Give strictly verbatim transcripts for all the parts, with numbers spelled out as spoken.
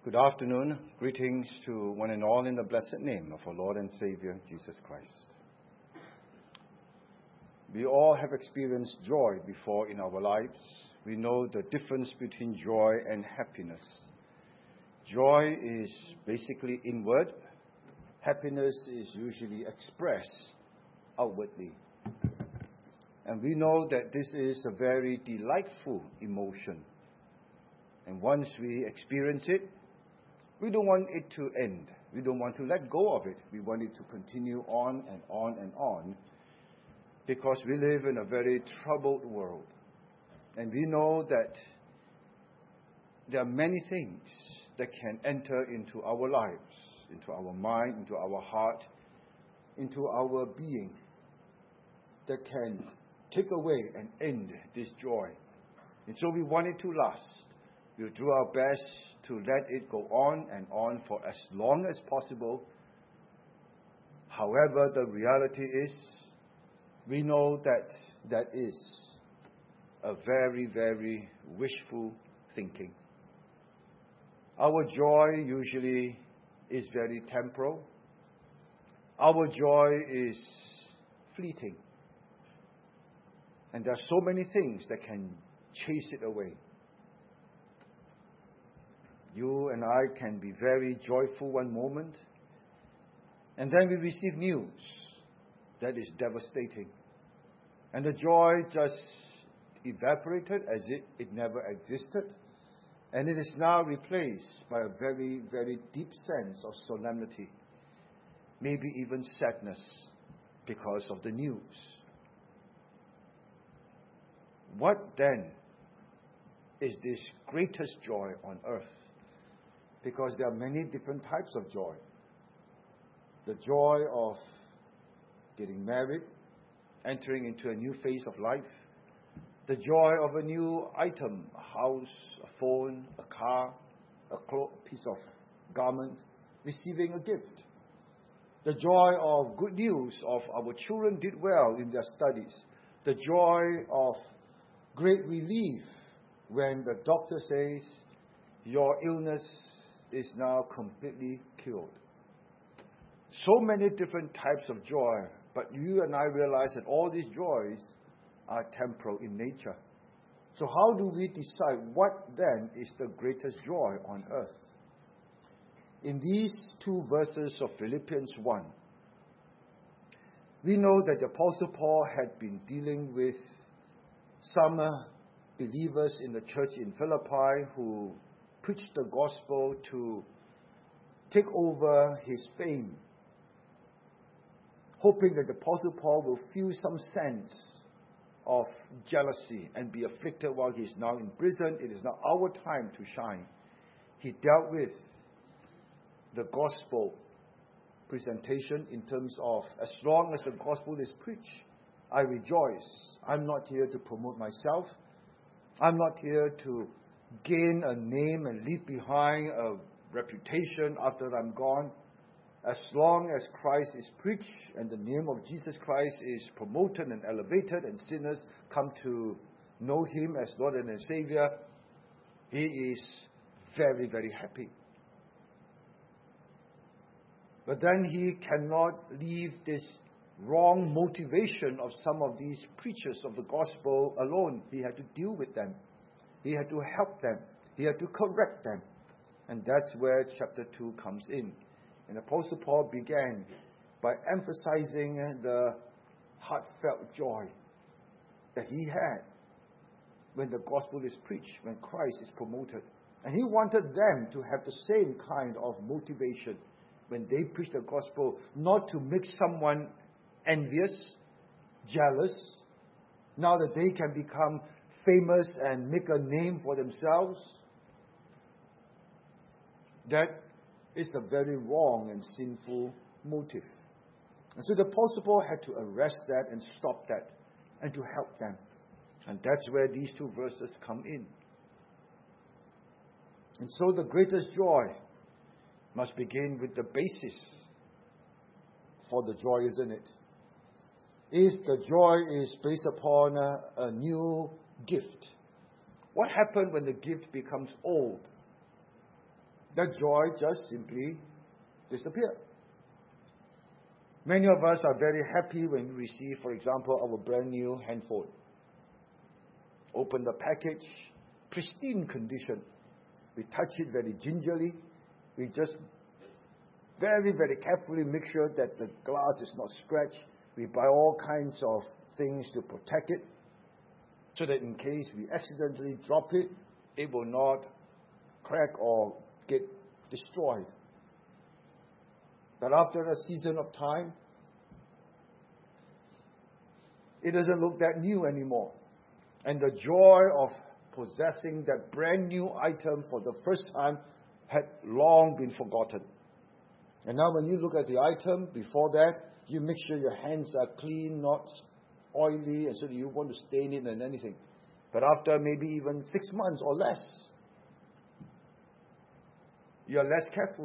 Good afternoon. Greetings to one and all in the blessed name of our Lord and Savior, Jesus Christ. We all have experienced joy before in our lives. We know the difference between joy and happiness. Joy is basically inward. Happiness is usually expressed outwardly. And we know that this is a very delightful emotion. And once we experience it, we don't want it to end. We don't want to let go of it. We want it to continue on and on and on because we live in a very troubled world. And we know that there are many things that can enter into our lives, into our mind, into our heart, into our being, that can take away and end this joy. And so we want it to last. We'll do our best to let it go on and on for as long as possible. However, the reality is, we know that that is a very, very wishful thinking. Our joy usually is very temporal. Our joy is fleeting. And there are so many things that can chase it away. You and I can be very joyful one moment, and then we receive news that is devastating. And the joy just evaporated as if it never existed, and it is now replaced by a very, very deep sense of solemnity, maybe even sadness because of the news. What then is this greatest joy on earth? Because there are many different types of joy. The joy of getting married, entering into a new phase of life. The joy of a new item, a house, a phone, a car, a clo- piece of garment, receiving a gift. The joy of good news of our children did well in their studies. The joy of great relief when the doctor says, your illness is now completely cured. So many different types of joy, but you and I realize that all these joys are temporal in nature. So how do we decide what then is the greatest joy on earth? In these two verses of Philippians one, we know that the Apostle Paul had been dealing with some uh, believers in the church in Philippi who preached the gospel to take over his fame, hoping that the Apostle Paul will feel some sense of jealousy and be afflicted while he is now in prison. It is now our time to shine. He dealt with the gospel presentation in terms of, as long as the gospel is preached, I rejoice. I'm not here to promote myself. I'm not here to gain a name and leave behind a reputation after I'm gone. As long as Christ is preached and the name of Jesus Christ is promoted and elevated and sinners come to know Him as Lord and Savior, he is very, very happy. But then he cannot leave this wrong motivation of some of these preachers of the gospel alone. He had to deal with them. He had to help them. He had to correct them. And that's where chapter two comes in. And Apostle Paul began by emphasizing the heartfelt joy that he had when the gospel is preached, when Christ is promoted. And he wanted them to have the same kind of motivation when they preach the gospel, not to make someone envious, jealous, now that they can become famous and make a name for themselves. That is a very wrong and sinful motive. And so the Apostle Paul had to arrest that and stop that and to help them. And that's where these two verses come in. And so the greatest joy must begin with the basis for the joy, isn't it? If the joy is based upon a, a new gift, what happens when the gift becomes old? that joy just simply disappears. Many of us are very happy when we receive, for example, our brand new handphone. Open the package, pristine condition. We touch it very gingerly. We just very, very carefully make sure that the glass is not scratched. We buy all kinds of things to protect it, so that in case we accidentally drop it, it will not crack or get destroyed. But after a season of time, it doesn't look that new anymore. And the joy of possessing that brand new item for the first time had long been forgotten. And now when you look at the item, before that, you make sure your hands are clean, not oily, and so you want to stain it and anything. But after maybe even six months or less, you're less careful.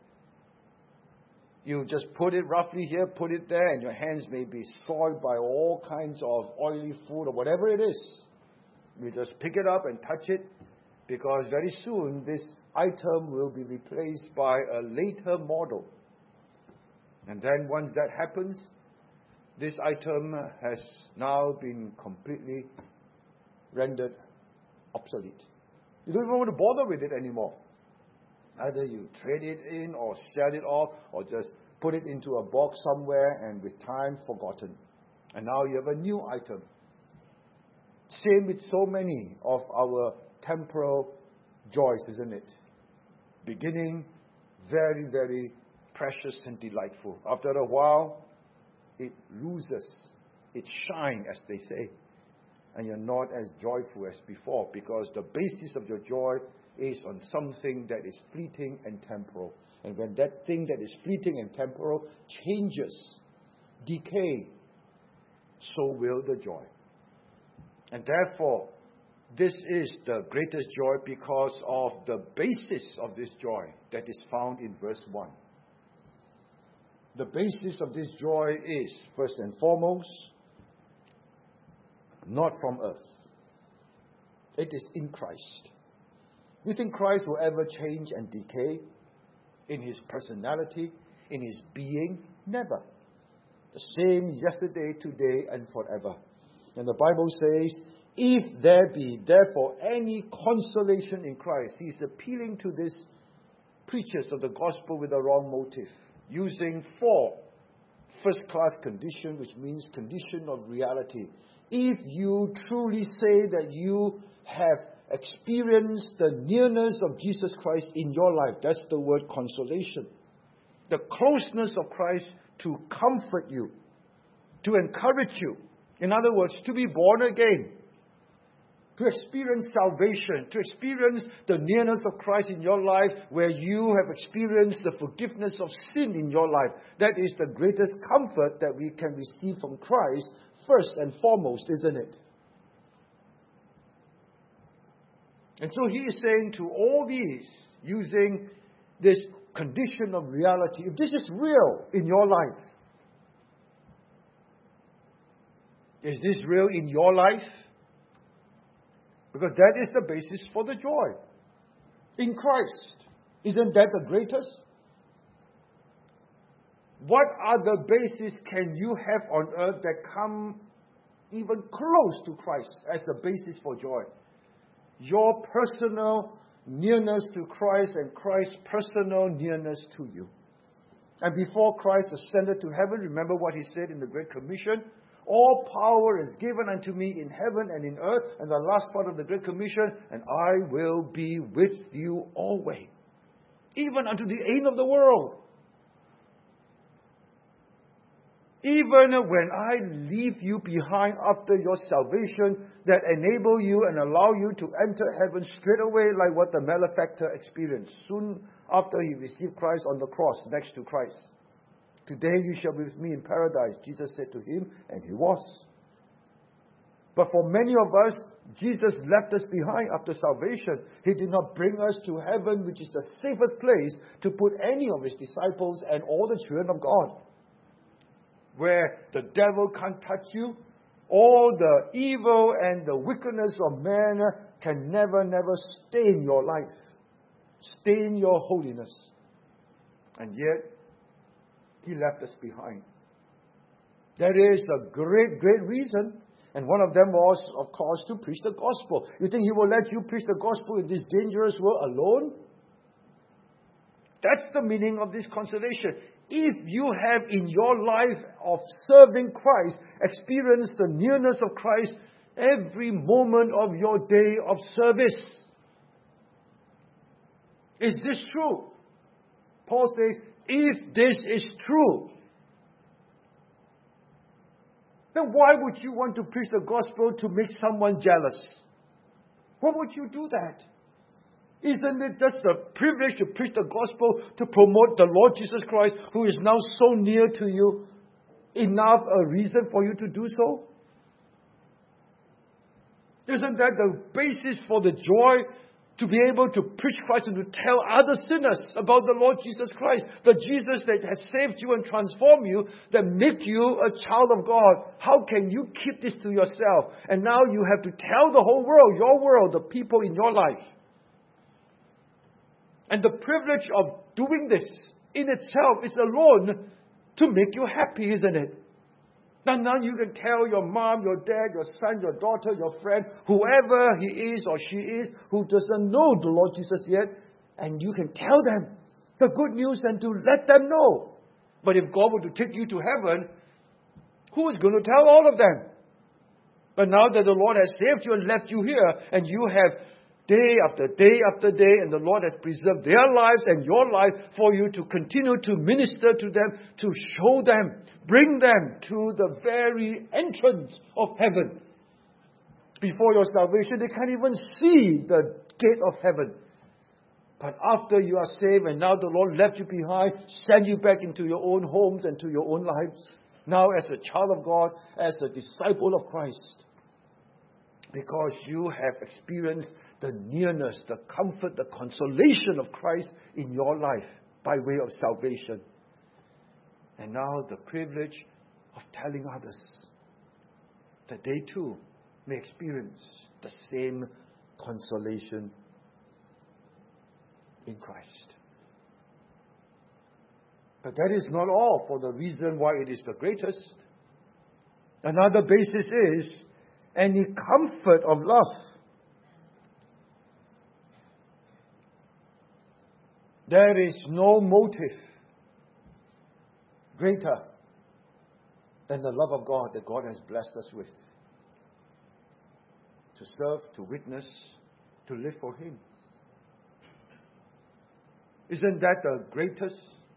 You just put it roughly here, put it there, and your hands may be soiled by all kinds of oily food or whatever it is. You just pick it up and touch it, because very soon this item will be replaced by a later model. And then once that happens, this item has now been completely rendered obsolete. You don't even want to bother with it anymore. Either you trade it in or sell it off or just put it into a box somewhere and with time forgotten. And now you have a new item. Same with so many of our temporal joys, isn't it? Beginning very, very precious and delightful. After a while, it loses its shine, as they say. And you're not as joyful as before, because the basis of your joy is on something that is fleeting and temporal. And when that thing that is fleeting and temporal changes, decay, so will the joy. And therefore, this is the greatest joy because of the basis of this joy that is found in verse one. The basis of this joy is, first and foremost, not from earth. It is in Christ. You think Christ will ever change and decay in His personality, in His being? Never. The same yesterday, today, and forever. And the Bible says, if there be therefore any consolation in Christ, He's appealing to these preachers of the gospel with a wrong motive, using four first-class condition, which means condition of reality. If you truly say that you have experienced the nearness of Jesus Christ in your life, that's the word consolation. The closeness of Christ to comfort you, to encourage you. In other words, to be born again, to experience salvation, to experience the nearness of Christ in your life, where you have experienced the forgiveness of sin in your life. That is the greatest comfort that we can receive from Christ, first and foremost, isn't it? And so He is saying to all these, using this condition of reality, if this is real in your life, is this real in your life? Because that is the basis for the joy. In Christ. Isn't that the greatest? What other basis can you have on earth that come even close to Christ as the basis for joy? Your personal nearness to Christ and Christ's personal nearness to you. And before Christ ascended to heaven, remember what He said in the Great Commission? All power is given unto me in heaven and in earth. And the last part of the Great Commission, and I will be with you always, even unto the end of the world. Even when I leave you behind after your salvation, that enable you and allow you to enter heaven straight away, like what the malefactor experienced soon after he received Christ on the cross next to Christ. Today you shall be with me in paradise, Jesus said to him, and he was. But for many of us, Jesus left us behind after salvation. He did not bring us to heaven, which is the safest place to put any of His disciples and all the children of God, where the devil can't touch you. All the evil and the wickedness of man can never, never stain your life. stain your holiness. And yet, He left us behind. There is a great, great reason. And one of them was, of course, to preach the gospel. You think He will let you preach the gospel in this dangerous world alone? That's the meaning of this consolation. If you have in your life of serving Christ experienced the nearness of Christ every moment of your day of service. Is this true? Paul says, if this is true, then why would you want to preach the gospel to make someone jealous? Why would you do that? Isn't it just a privilege to preach the gospel, to promote the Lord Jesus Christ, who is now so near to you, enough a reason for you to do so? Isn't that the basis for the joy to be able to preach Christ and to tell other sinners about the Lord Jesus Christ, the Jesus that has saved you and transformed you, that make you a child of God? How can you keep this to yourself? And now you have to tell the whole world, your world, the people in your life. And the privilege of doing this in itself is alone to make you happy, isn't it? Now, now you can tell your mom, your dad, your son, your daughter, your friend, whoever he is or she is, who doesn't know the Lord Jesus yet, and you can tell them the good news and to let them know. But if God were to take you to heaven, who is going to tell all of them? But now that the Lord has saved you and left you here, and you have day after day after day, and the Lord has preserved their lives and your life for you to continue to minister to them, to show them, bring them to the very entrance of heaven. Before your salvation, they can't even see the gate of heaven. But after you are saved and now the Lord left you behind, send you back into your own homes and to your own lives. Now as a child of God, as a disciple of Christ. Because you have experienced the nearness, the comfort, the consolation of Christ in your life by way of salvation. And now the privilege of telling others that they too may experience the same consolation in Christ. But that is not all for the reason why it is the greatest. Another basis is any comfort of love. There is no motive greater than the love of God that God has blessed us with. To serve, to witness, to live for Him. Isn't that the greatest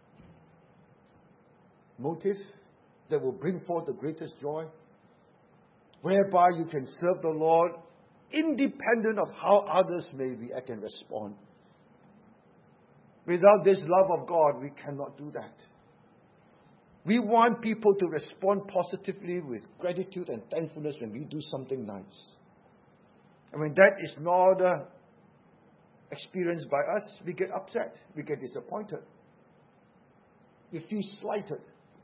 motive that will bring forth the greatest joy? Whereby you can serve the Lord independent of how others may react and respond. Without this love of God, we cannot do that. We want people to respond positively with gratitude and thankfulness when we do something nice. And when that is not uh, experienced by us, we get upset, we get disappointed, we feel slighted.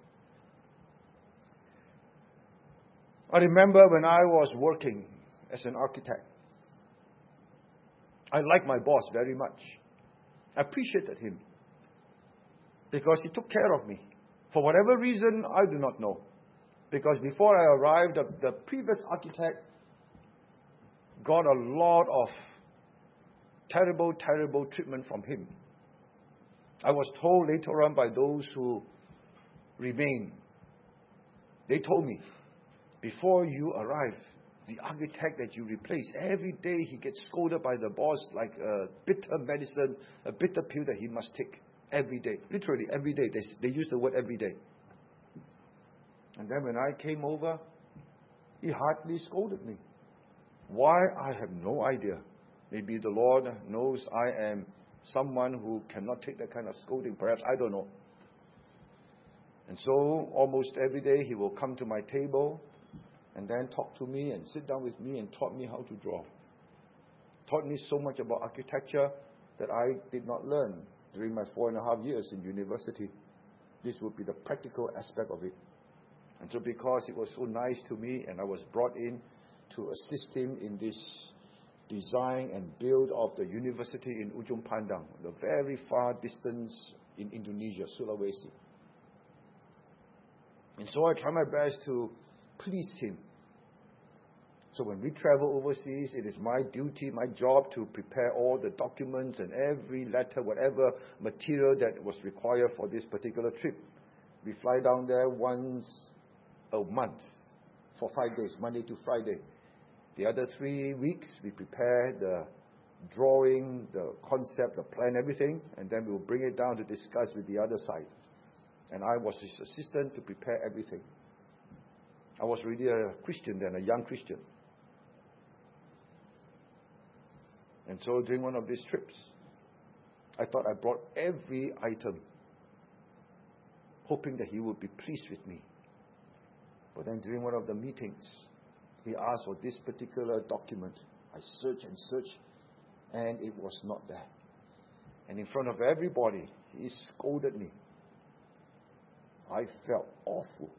I remember when I was working as an architect, I liked my boss very much. I appreciated him because he took care of me. For whatever reason, I do not know. Because before I arrived, the, the previous architect got a lot of terrible, terrible treatment from him. I was told later on by those who remained, they told me, before you arrive, the architect that you replace, every day he gets scolded by the boss like a bitter medicine, a bitter pill that he must take every day. Literally, every day. They, they use the word every day. And then when I came over, he hardly scolded me. Why? I have no idea. Maybe the Lord knows I am someone who cannot take that kind of scolding. Perhaps, I don't know. And so, almost every day, he will come to my table and then talk to me and sit down with me and taught me how to draw. Taught me so much about architecture that I did not learn during my four and a half years in university. This would be the practical aspect of it. And so because he was so nice to me and I was brought in to assist him in this design and build of the university in Ujung Pandang, the very far distance in Indonesia, Sulawesi. And so I try my best to please him. So when we travel overseas, it is my duty, my job to prepare all the documents and every letter, whatever material that was required for this particular trip. We fly down there once a month for five days, Monday to Friday. The other three weeks, we prepare the drawing, the concept, the plan, everything, and then we will bring it down to discuss with the other side. And I was his assistant to prepare everything. I was really a Christian then, a young Christian. And so during one of these trips, I thought I brought every item, hoping that he would be pleased with me. But then during one of the meetings, he asked for this particular document. I searched and searched, and it was not there. And in front of everybody, he scolded me. I felt awful.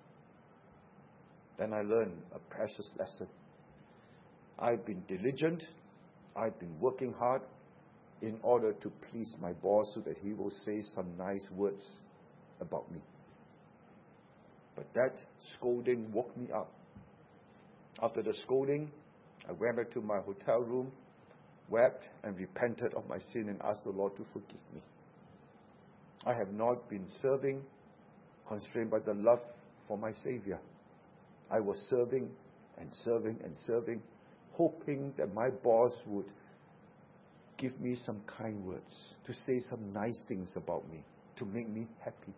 Then I learned a precious lesson. I've been diligent. I've been working hard in order to please my boss so that he will say some nice words about me. But that scolding woke me up. After the scolding, I went back to my hotel room, wept and repented of my sin and asked the Lord to forgive me. I have not been serving, constrained by the love for my Savior. I was serving and serving and serving, hoping that my boss would give me some kind words, to say some nice things about me, to make me happy.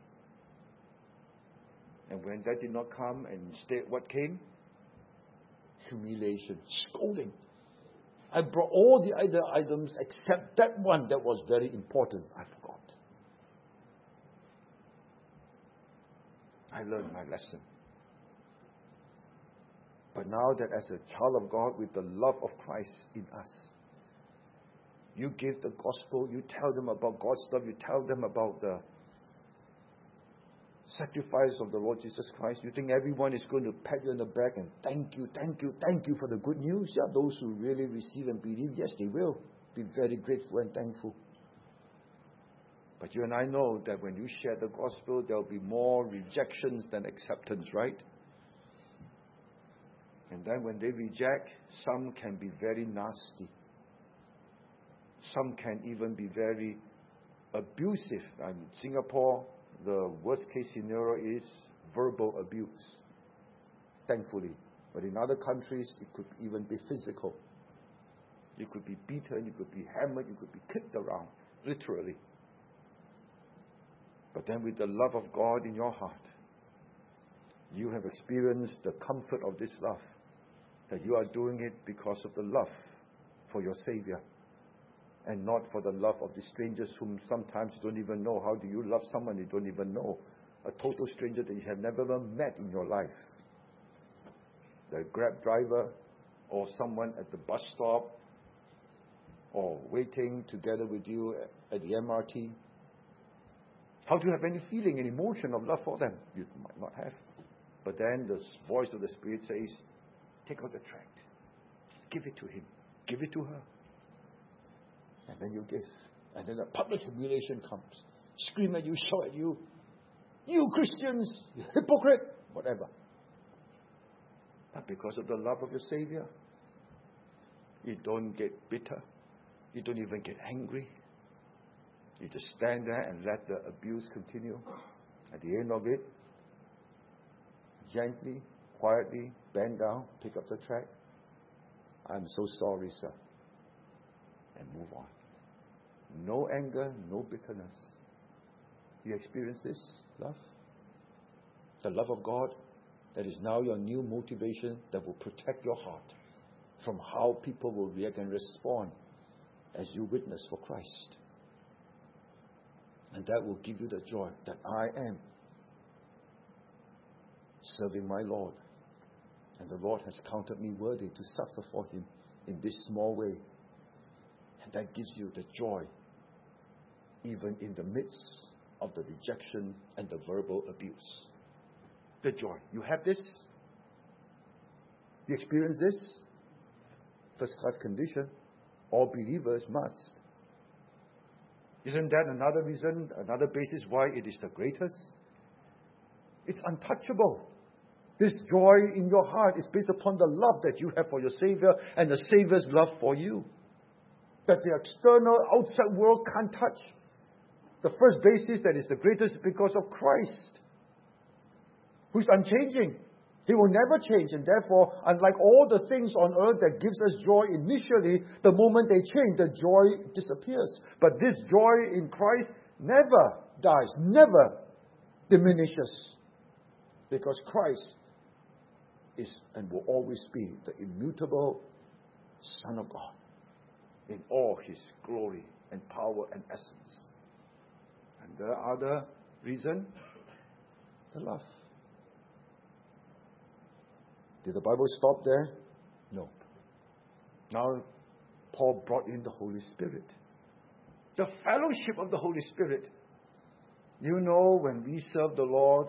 And when that did not come, and instead what came? Humiliation, scolding. I brought all the other items except that one that was very important. I forgot. I learned my lesson. But now that as a child of God with the love of Christ in us, you give the gospel, you tell them about God's love, you tell them about the sacrifice of the Lord Jesus Christ. You think everyone is going to pat you on the back and thank you, thank you, thank you for the good news? Yeah, those who really receive and believe, yes, they will be very grateful and thankful. But you and I know that when you share the gospel, there will be more rejections than acceptance, right? And then when they reject, some can be very nasty. Some can even be very abusive. In Singapore, the worst case scenario is verbal abuse, thankfully. But in other countries, it could even be physical. You could be beaten, you could be hammered, you could be kicked around, literally. But then with the love of God in your heart, you have experienced the comfort of this love, that you are doing it because of the love for your Savior, and not for the love of the strangers whom sometimes you don't even know. How do you love someone you don't even know? A total stranger that you have never met in your life. The Grab driver, or someone at the bus stop, or waiting together with you at the M R T. How do you have any feeling, any emotion of love for them? You might not have. But then the voice of the Spirit says, take out the tract. Give it to him. Give it to her. And then you give. And then the public humiliation comes. Scream at you, shout at you. You Christians, you hypocrite, whatever. But because of the love of your Savior, you don't get bitter. You don't even get angry. You just stand there and let the abuse continue. At the end of it, gently, quietly, bend down, pick up the tract. I'm so sorry, sir. And move on. No anger, no bitterness. You experience this love? The love of God that is now your new motivation that will protect your heart from how people will react and respond as you witness for Christ. And that will give you the joy that I am serving my Lord. And the Lord has counted me worthy to suffer for him in this small way. And that gives you the joy, even in the midst of the rejection and the verbal abuse. The joy. You have this? You experience this? first-class condition. All believers must. Isn't that another reason, another basis why it is the greatest? It's untouchable. This joy in your heart is based upon the love that you have for your Savior and the Savior's love for you. That the external, outside world can't touch. The first basis that is the greatest is because of Christ, who is unchanging. He will never change, and therefore, unlike all the things on earth that gives us joy initially, the moment they change, the joy disappears. But this joy in Christ never dies, never diminishes, because Christ is and will always be the immutable Son of God in all His glory and power and essence. And the other reason, the love. Did the Bible stop there? No. Now, Paul brought in the Holy Spirit. The fellowship of the Holy Spirit. You know, when we serve the Lord,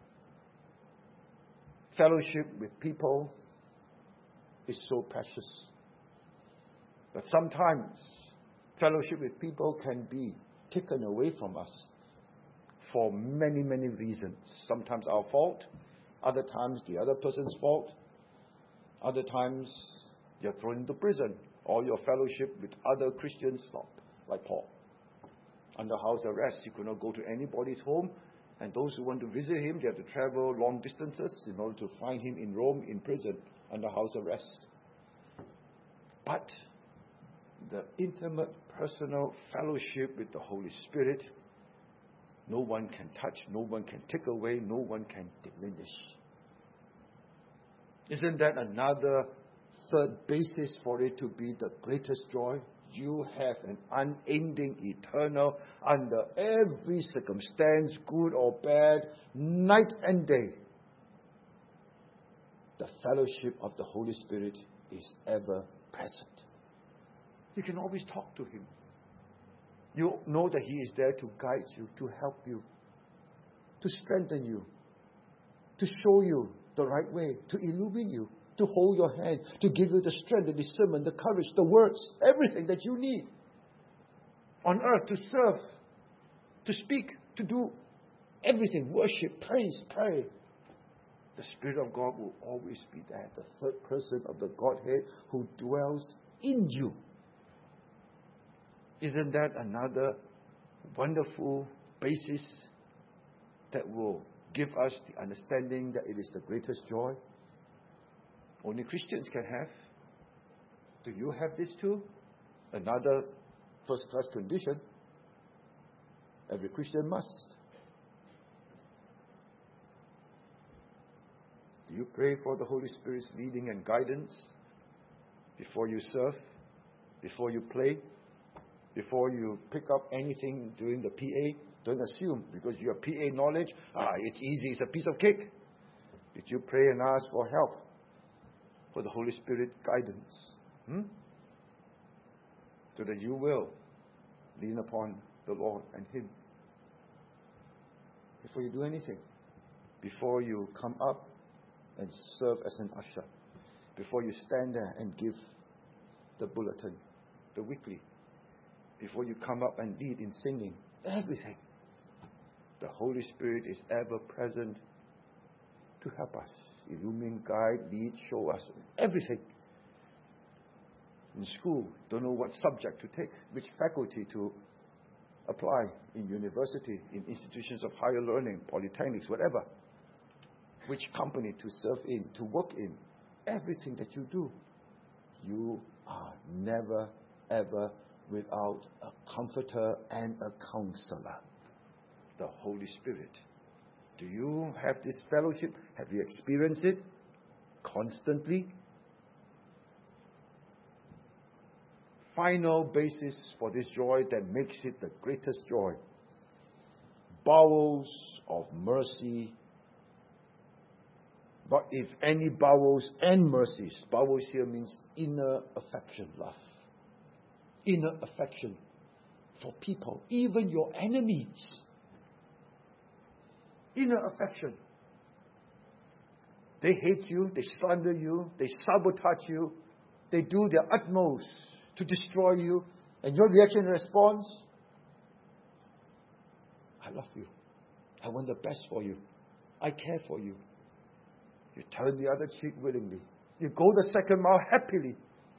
fellowship with people is so precious. But sometimes, fellowship with people can be taken away from us for many, many reasons. Sometimes our fault, other times the other person's fault. Other times, you're thrown into prison, or your fellowship with other Christians stopped, like Paul. Under house arrest, he could not go to anybody's home, and those who want to visit him, they have to travel long distances in order to find him in Rome, in prison, under house arrest. But the intimate, personal fellowship with the Holy Spirit, no one can touch, no one can take away, no one can diminish. Isn't that another third basis for it to be the greatest joy? You have an unending, eternal, under every circumstance, good or bad, night and day. The fellowship of the Holy Spirit is ever present. You can always talk to Him. You know that He is there to guide you, to help you, to strengthen you, to show you the right way, to illumine you, to hold your hand, to give you the strength, the discernment, the courage, the words, everything that you need on earth to serve, to speak, to do everything, worship, praise, pray. The Spirit of God will always be there, the third person of the Godhead who dwells in you. Isn't that another wonderful basis that will give us the understanding that it is the greatest joy? Only Christians can have. Do you have this too? Another first-class condition. Every Christian must. Do you pray for the Holy Spirit's leading and guidance before you serve, before you play, before you pick up anything during the P A? Don't assume because you have P A knowledge, ah, it's easy, it's a piece of cake. Did you pray and ask for help, for the Holy Spirit guidance? Hmm? So that you will lean upon the Lord and Him. Before you do anything, before you come up and serve as an usher, before you stand there and give the bulletin, the weekly, before you come up and lead in singing, everything. The Holy Spirit is ever present to help us, illumine, guide, lead, show us everything. In school, don't know what subject to take, which faculty to apply in university, in institutions of higher learning, polytechnics, whatever. Which company to serve in, to work in. Everything that you do, you are never, ever without a comforter and a counselor. The Holy Spirit. Do you have this fellowship? Have you experienced it constantly? Final basis for this joy that makes it the greatest joy. Bowels of mercy. But if any bowels and mercies, bowels here means inner affection, love. Inner affection for people, even your enemies. Inner affection. They hate you, they slander you, they sabotage you, they do their utmost to destroy you, and your reaction and response, I love you. I want the best for you. I care for you. You turn the other cheek willingly. You go the second mile happily.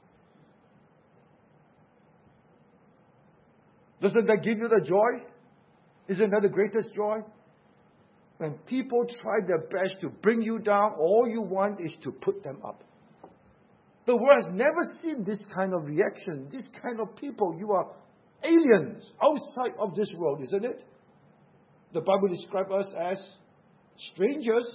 Doesn't that give you the joy? Isn't that the greatest joy? When people try their best to bring you down, all you want is to put them up. The world has never seen this kind of reaction, this kind of people. You are aliens outside of this world, isn't it? The Bible describes us as strangers.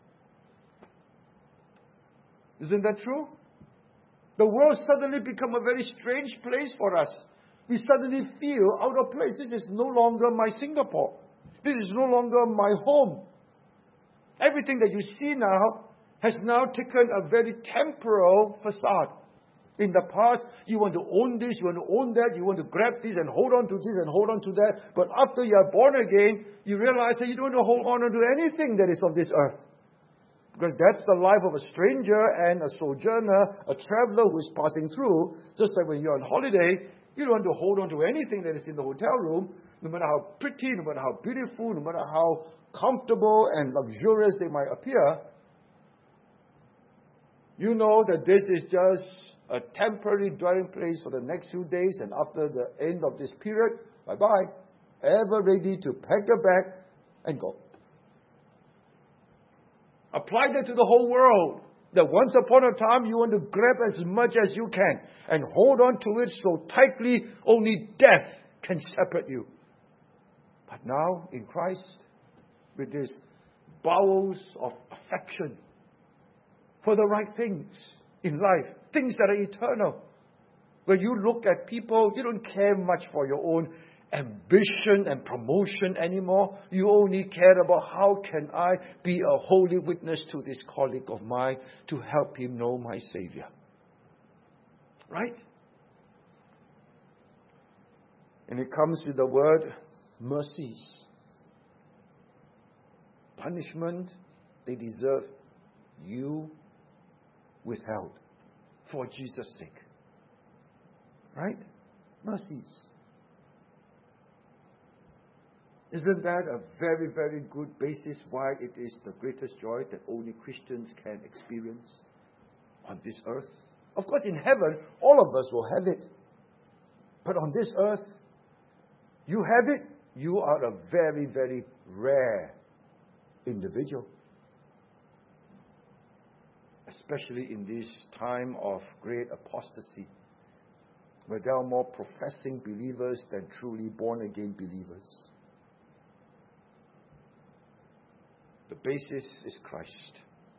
Isn't that true? The world suddenly becomes a very strange place for us. We suddenly feel out of place. This is no longer my Singapore. This is no longer my home. Everything that you see now has now taken a very temporal facade. In the past, you want to own this, you want to own that, you want to grab this and hold on to this and hold on to that. But after you are born again, you realize that you don't want to hold on to anything that is of this earth. Because that's the life of a stranger and a sojourner, a traveler who is passing through. Just like when you're on holiday, you don't want to hold on to anything that is in the hotel room, no matter how pretty, no matter how beautiful, no matter how comfortable and luxurious they might appear. You know that this is just a temporary dwelling place for the next few days, and after the end of this period, bye-bye. Ever ready to pack your bag and go. Apply that to the whole world. That once upon a time you want to grab as much as you can and hold on to it so tightly only death can separate you. But now in Christ, with these bowels of affection for the right things in life, things that are eternal. When you look at people, you don't care much for your own ambition and promotion anymore. You only care about how can I be a holy witness to this colleague of mine to help him know my Savior. Right? And it comes with the word mercies. Punishment they deserve, you withheld for Jesus' sake. Right? Mercies. Isn't that a very, very good basis why it is the greatest joy that only Christians can experience on this earth? Of course, in heaven, all of us will have it. But on this earth, you have it, you are a very, very rare individual. Especially in this time of great apostasy, where there are more professing believers than truly born-again believers. The basis is Christ.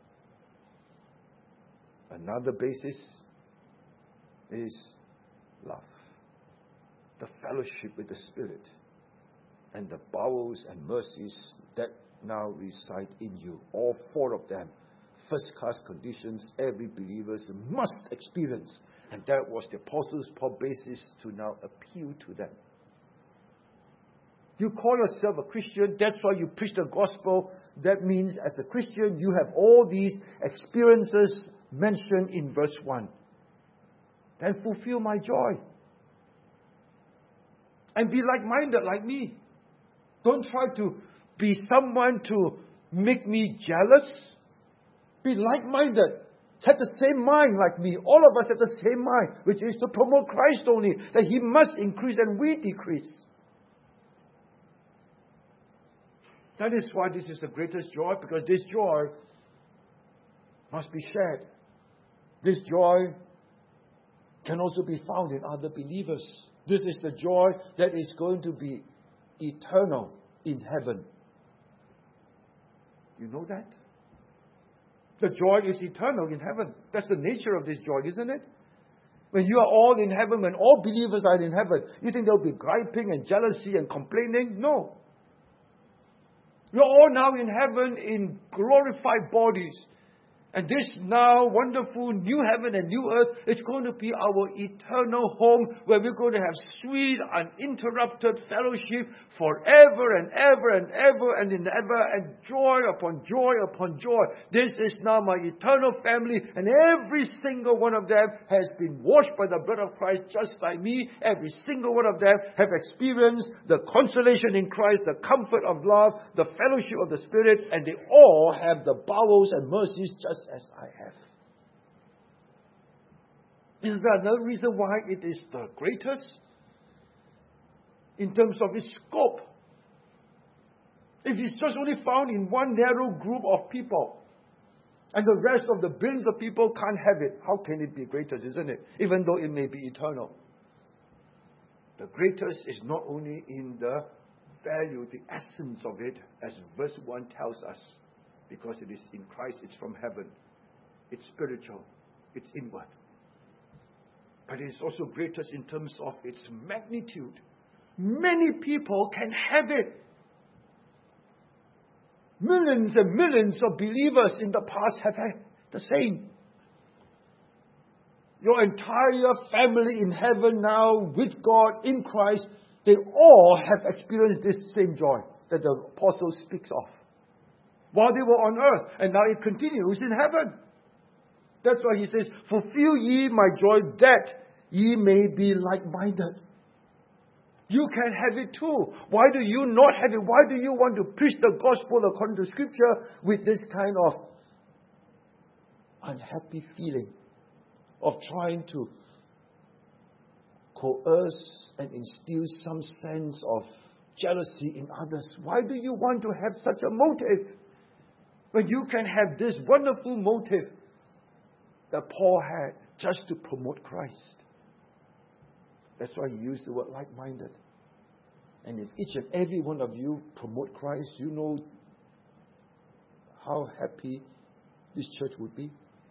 Another basis is love. The fellowship with the Spirit. And the bowels and mercies that now reside in you. All four of them. First-class conditions every believer must experience. And that was the Apostles' Paul basis to now appeal to them. You call yourself a Christian, that's why you preach the gospel. That means as a Christian, you have all these experiences mentioned in verse one. Then fulfill my joy. And be like-minded like me. Don't try to be someone to make me jealous. Be like-minded. Have the same mind like me. All of us have the same mind, which is to promote Christ only, that He must increase and we decrease. That is why this is the greatest joy, because this joy must be shared. This joy can also be found in other believers. This is the joy that is going to be eternal in heaven. You know that? The joy is eternal in heaven. That's the nature of this joy, isn't it? When you are all in heaven, when all believers are in heaven, you think there will be griping and jealousy and complaining? No. We are all now in heaven in glorified bodies. And this now wonderful new heaven and new earth is going to be our eternal home where we're going to have sweet, uninterrupted fellowship forever and ever and ever and in ever, and joy upon joy upon joy. This is now my eternal family, and every single one of them has been washed by the blood of Christ just like me. Every single one of them have experienced the consolation in Christ, the comfort of love, the fellowship of the Spirit, and they all have the bowels and mercies just as I have. Is that another reason why it is the greatest? In terms of its scope. If it's just only found in one narrow group of people, and the rest of the billions of people can't have it, how can it be greatest, isn't it? Even though it may be eternal. The greatest is not only in the value, the essence of it, as verse one tells us, because it is in Christ, it's from heaven, it's spiritual, it's inward. But it is also greatest in terms of its magnitude. Many people can have it. Millions and millions of believers in the past have had the same. Your entire family in heaven now with God in Christ, they all have experienced this same joy that the apostle speaks of while they were on earth, and now it continues in heaven. That's why he says, fulfill ye my joy that ye may be like-minded. You can have it too. Why do you not have it? Why do you want to preach the gospel according to Scripture with this kind of unhappy feeling of trying to coerce and instill some sense of jealousy in others? Why do you want to have such a motive when you can have this wonderful motive that Paul had just to promote Christ? That's why he used the word like-minded. And if each and every one of you promote Christ, you know how happy this church would be.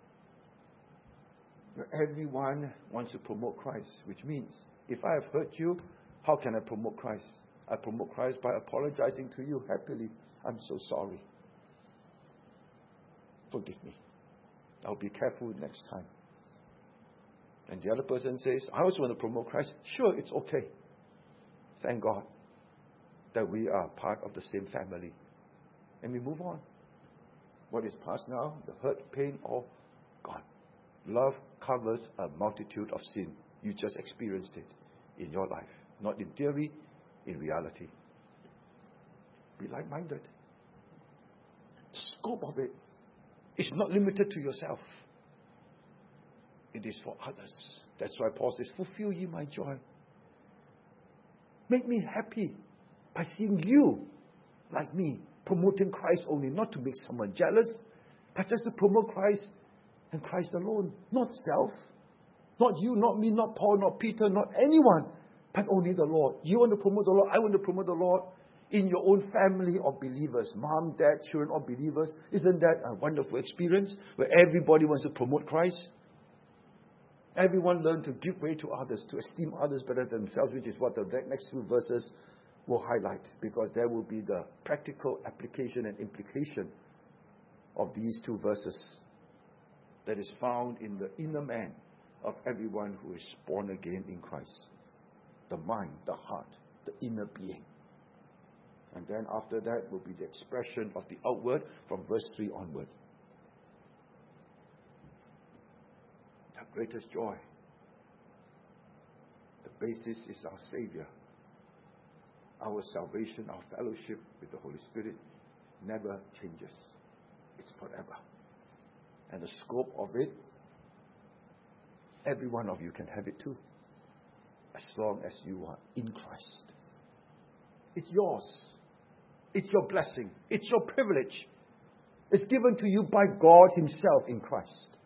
Everyone wants to promote Christ, which means if I have hurt you, how can I promote Christ? I promote Christ by apologizing to you happily. I'm so sorry. Forgive me. I'll be careful next time. And the other person says, I also want to promote Christ. Sure, it's okay. Thank God that we are part of the same family. And we move on. What is past now, the hurt, pain, all gone. Love covers a multitude of sin. You just experienced it in your life. Not in theory, in reality. Be like-minded. The scope of it is not limited to yourself. It is for others. That's why Paul says, fulfill ye my joy. Make me happy by seeing you, like me, promoting Christ only, not to make someone jealous, but just to promote Christ and Christ alone. Not self, not you, not me, not Paul, not Peter, not anyone, but only the Lord. You want to promote the Lord, I want to promote the Lord in your own family of believers, mom, dad, children of believers. Isn't that a wonderful experience where everybody wants to promote Christ? Everyone learn to give way to others, to esteem others better than themselves, which is what the next few verses will highlight, because there will be the practical application and implication of these two verses that is found in the inner man of everyone who is born again in Christ. The mind, the heart, the inner being. And then after that will be the expression of the outward from verse three onward. The greatest joy. The basis is our Savior. Our salvation, our fellowship with the Holy Spirit never changes. It's forever. And the scope of it, every one of you can have it too. As long as you are in Christ. It's yours. It's your blessing. It's your privilege. It's given to you by God Himself in Christ.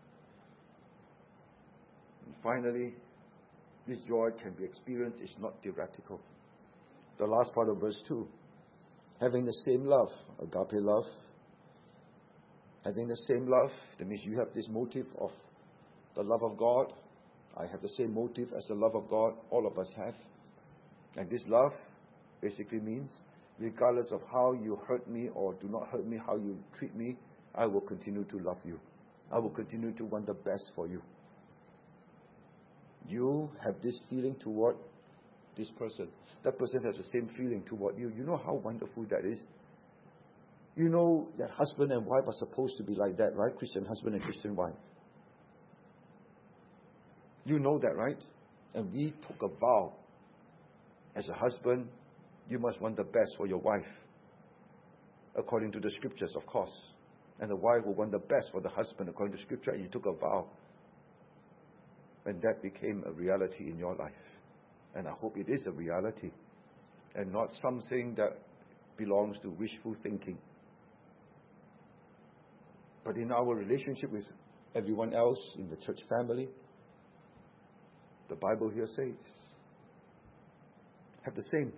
And finally, this joy can be experienced. It's not theoretical. The last part of verse two. Having the same love, agape love. Having the same love, that means you have this motive of the love of God. I have the same motive as the love of God. All of us have. And this love basically means, regardless of how you hurt me or do not hurt me, how you treat me, I will continue to love you. I will continue to want the best for you. You have this feeling toward this person. That person has the same feeling toward you. You know how wonderful that is? You know that husband and wife are supposed to be like that, right? Christian husband and Christian wife. You know that, right? And we took a vow. As a husband, you must want the best for your wife. According to the scriptures, of course. And the wife will want the best for the husband according to scripture. And you took a vow. And that became a reality in your life. And I hope it is a reality. And not something that belongs to wishful thinking. But in our relationship with everyone else in the church family, the Bible here says, have the same.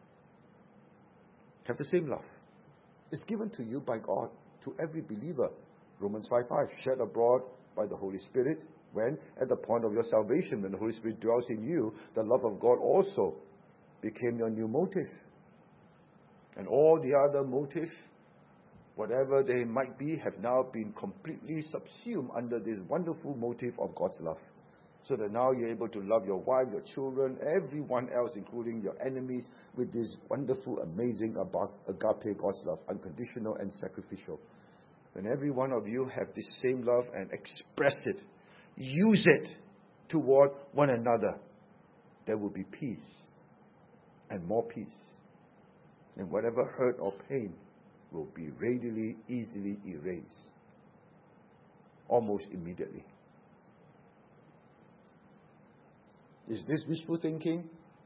Have the same love. It's given to you by God, to every believer. Romans five five, shed abroad by the Holy Spirit, when at the point of your salvation, when the Holy Spirit dwells in you, the love of God also became your new motive. And all the other motives, whatever they might be, have now been completely subsumed under this wonderful motive of God's love. So that now you're able to love your wife, your children, everyone else, including your enemies, with this wonderful, amazing agape God's love, unconditional and sacrificial. When every one of you have this same love and express it, use it toward one another, there will be peace and more peace. And whatever hurt or pain will be readily, easily erased, almost immediately. Is this wishful thinking?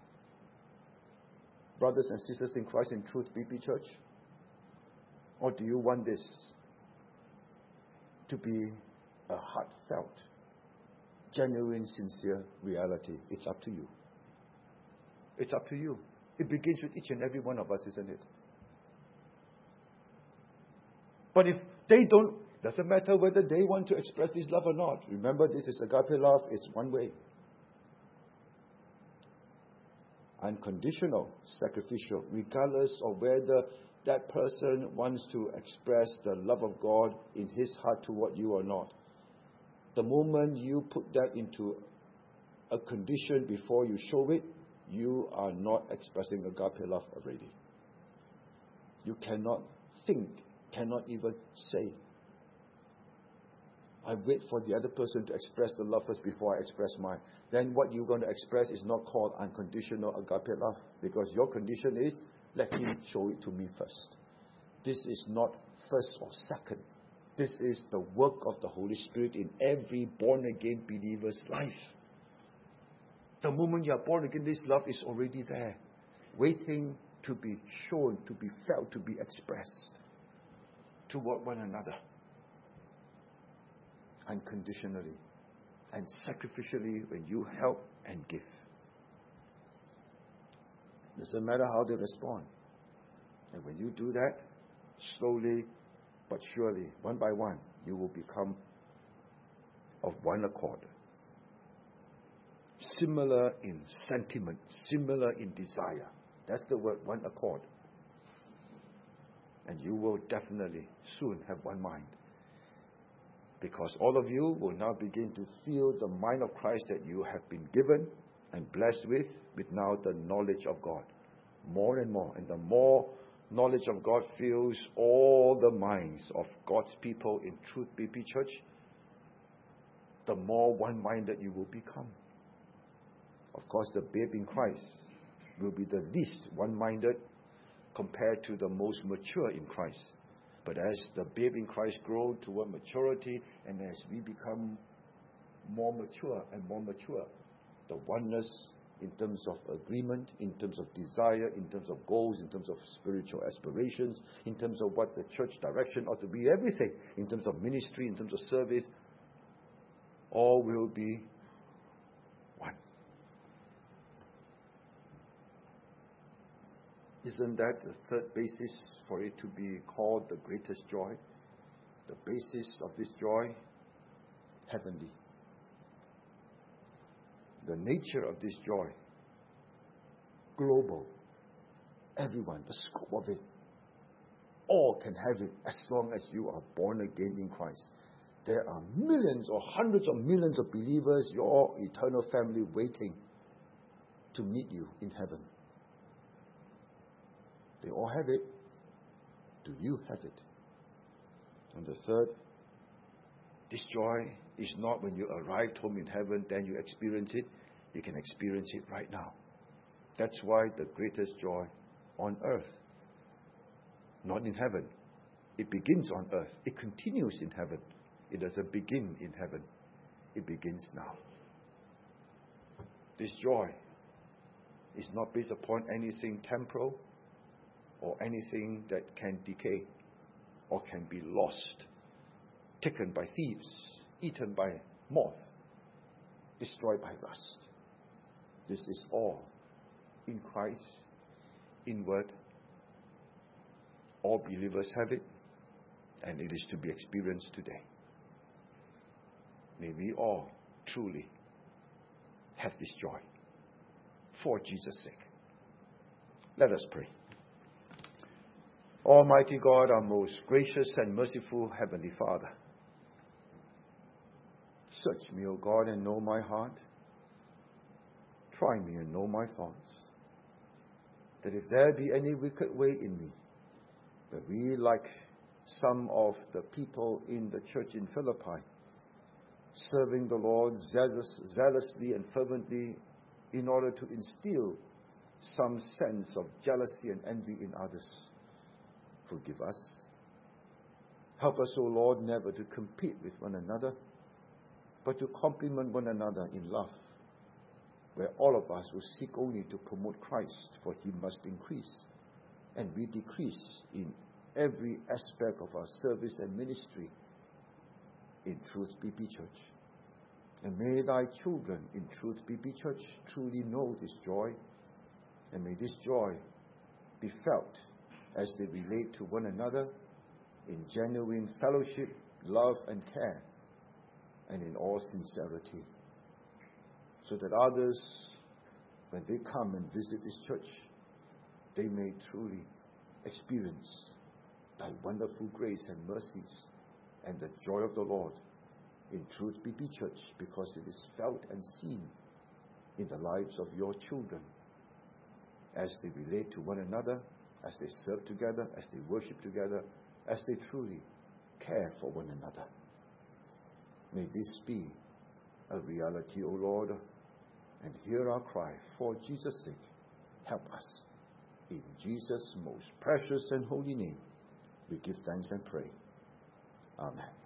Brothers and sisters in Christ in Truth B P Church? Or do you want this to be a heartfelt, genuine, sincere reality? It's up to you. It's up to you. It begins with each and every one of us, isn't it? But if they don't, doesn't matter whether they want to express this love or not. Remember, this is agape love. It's one way. Unconditional, sacrificial, regardless of whether that person wants to express the love of God in his heart toward you or not. The moment you put that into a condition before you show it, you are not expressing agape love already. You cannot think, cannot even say. I wait for the other person to express the love first before I express mine. Then what you're going to express is not called unconditional agape love. Because your condition is, let him show it to me first. This is not first or second. This is the work of the Holy Spirit in every born-again believer's life. The moment you are born again, this love is already there, waiting to be shown, to be felt, to be expressed toward one another. Unconditionally and sacrificially when you help and give. Doesn't matter how they respond. And when you do that, slowly but surely, one by one, you will become of one accord. Similar in sentiment, similar in desire. That's the word, one accord. And you will definitely soon have one mind. Because all of you will now begin to feel the mind of Christ that you have been given and blessed with, with now the knowledge of God. More and more. And the more knowledge of God fills all the minds of God's people in Truth B P Church, the more one-minded you will become. Of course, the babe in Christ will be the least one-minded compared to the most mature in Christ. But as the babe in Christ grows toward maturity, and as we become more mature and more mature, the oneness in terms of agreement, in terms of desire, in terms of goals, in terms of spiritual aspirations, in terms of what the church direction ought to be, everything, in terms of ministry, in terms of service, all will be one. Isn't that the third basis for it to be called the greatest joy? The basis of this joy, heavenly. The nature of this joy, global. Everyone, the scope of it. All can have it as long as you are born again in Christ. there are millions or hundreds of millions of believers, your eternal family, waiting to meet you in heaven. They all have it. Do you have it? And the third, this joy is not when you arrived home in heaven, then you experience it. You can experience it right now. That's why the greatest joy on earth, not in heaven. It begins on earth. It continues in heaven. It doesn't begin in heaven. It begins now. This joy is not based upon anything temporal or anything that can decay or can be lost, taken by thieves, eaten by moth, destroyed by rust. This is all in Christ, inward. All believers have it, and it is to be experienced today. May we all truly have this joy for Jesus' sake. Let us pray. Almighty God, our most gracious and merciful Heavenly Father, search me, O God, and know my heart. Try me and know my thoughts. That if there be any wicked way in me, that we, like some of the people in the church in Philippi, serving the Lord zealous, zealously and fervently in order to instill some sense of jealousy and envy in others, forgive us. Help us, O Lord, never to compete with one another, but to complement one another in love, where all of us will seek only to promote Christ, for He must increase, and we decrease in every aspect of our service and ministry in Truth B B Church. And may Thy children in Truth B B Church truly know this joy, and may this joy be felt as they relate to one another in genuine fellowship, love, and care, and in all sincerity, so that others, when they come and visit this church, they may truly experience Thy wonderful grace and mercies and the joy of the Lord in Truth B B Church, because it is felt and seen in the lives of your children as they relate to one another, as they serve together, as they worship together, as they truly care for one another. May this be a reality, O Lord, and hear our cry for Jesus' sake. Help us. In Jesus' most precious and holy name, we give thanks and pray. Amen.